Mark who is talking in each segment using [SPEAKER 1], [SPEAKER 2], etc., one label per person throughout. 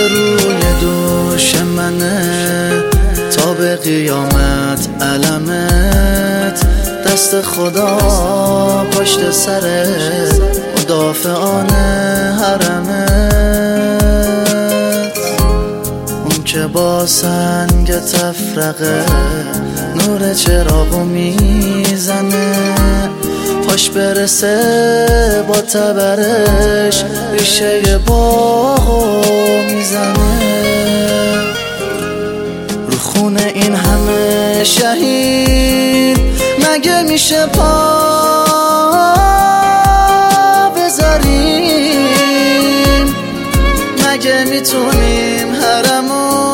[SPEAKER 1] روبروی دوش منه تا به قیامت علمت، دست خدا پشت سرت مدافعان حرمت. اون که با سنگ تفرقه نور چراغو میزنه، پاش برسه با تبرش ریشه باغو میزنه. رو خونه این همه شهید مگه میشه پا بذاریم؟ مگه میتونیم حرمو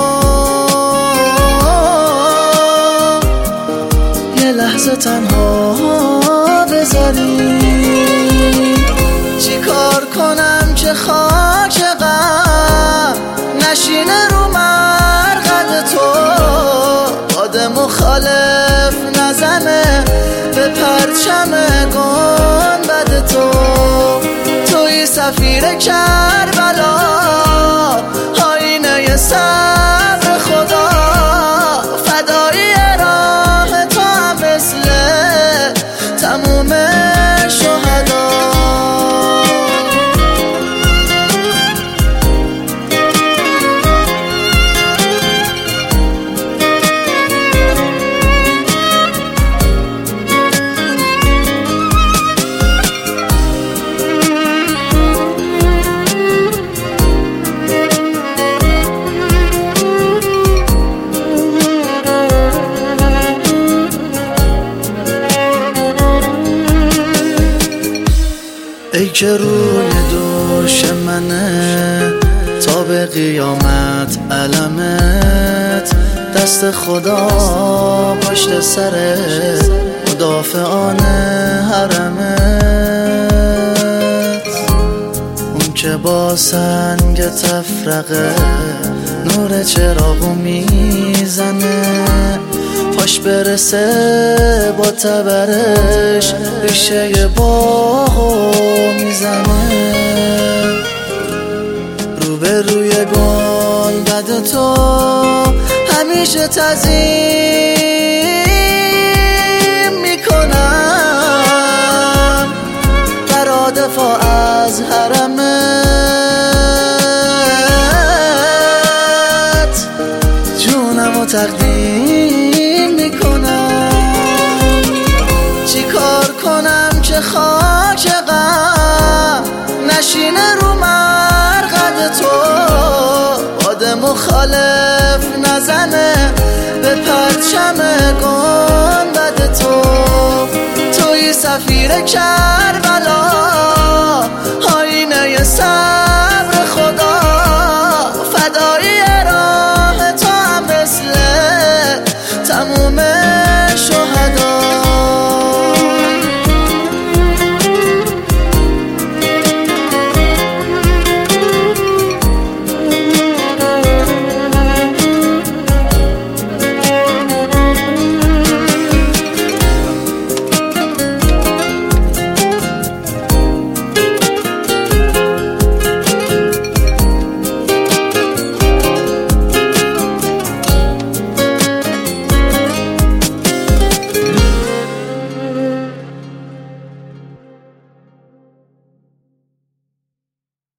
[SPEAKER 1] یه لحظه تنها بذاریم؟ چی کار کنم که خاک غم نشینه رو مرقد تو، باد مخالف نزنه به پرچم گنبد تو. توی سفیر کربلا، آینه صبر خدا، فدایی راه تو هم مثل تموم شهدا. ای که روی دوش منه تا به قیامت علمت، دست خدا پشت سرت مدافعان حرمت. اون که با سنگ تفرقه نور چراغو میزنه، پاش برسه با تبرش ریشه باغو میزنه. روبروی گنبد تو همیشه تعظیم میکنم، برا دفاع از حرمت جونمو تقدیم میکنم. چی کار کنم که خاک غم نشینه رو مرقد تو، باد مخالف نزنه به پرچم گنبد تو. توی سفیر کربلا، آینه صبر